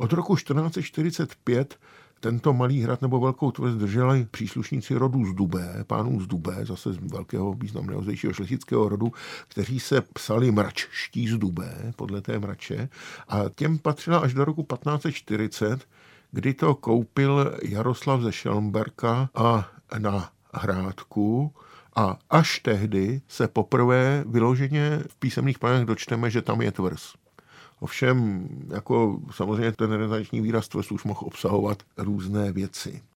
Od roku 1445 tento malý hrad nebo velkou tvrz drželi příslušníci rodu Zdubé, pánů Zdubé, zase z velkého významného zdejšího šlechtického rodu, kteří se psali mračští Zdubé, podle té mrače, a těm patřila až do roku 1540, kdy to koupil Jaroslav ze Šelmberka a na Hrádku, a až tehdy se poprvé vyloženě v písemných plánech dočteme, že tam je tvrz. Ovšem, jako samozřejmě ten renesanční výraz tvrz už mohl obsahovat různé věci.